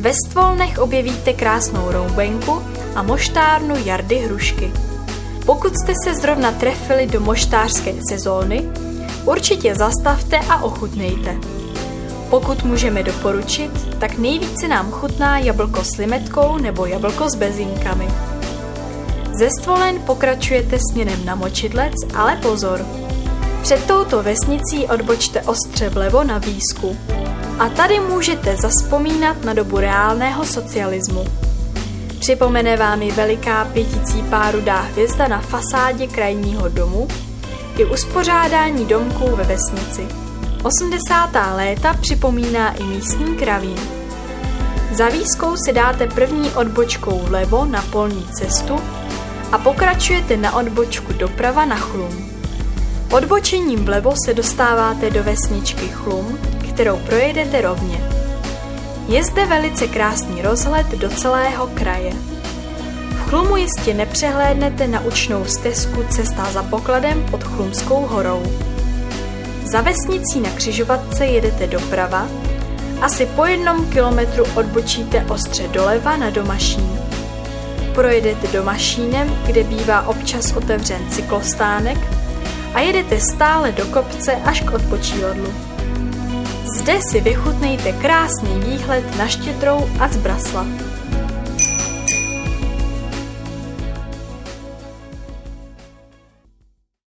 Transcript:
Ve Stvolnech objevíte krásnou roubenku a moštárnu Jardy Hrušky. Pokud jste se zrovna trefili do moštářské sezóny, určitě zastavte a ochutnejte. Pokud můžeme doporučit, tak nejvíce nám chutná jablko s limetkou nebo jablko s bezinkami. Ze Stvolen pokračujete směrem na Močidlec, ale pozor! Před touto vesnicí odbočte ostře vlevo na Výsku. A tady můžete zazpomínat na dobu reálného socialismu. Připomene vám i veliká pěticípá rudá hvězda na fasádě krajního domu i uspořádání domků ve vesnici. 80. léta připomíná i místní kravín. Za Výskou si dáte první odbočkou vlevo na polní cestu a pokračujete na odbočku doprava na Chlum. Odbočením vlevo se dostáváte do vesničky Chlum, kterou projedete rovně. Je zde velice krásný rozhled do celého kraje. V Chlumu jistě nepřehlédnete naučnou stezku Cesta za pokladem pod Chlumskou horou. Za vesnicí na křižovatce jedete doprava, asi po 1 kilometru odbočíte ostře doleva na Domašín. Projedete Domašínem, kde bývá občas otevřen cyklostánek a jedete stále do kopce až k odpočívadlu. Zde si vychutnejte krásný výhled na Štědrou a Zbraslav.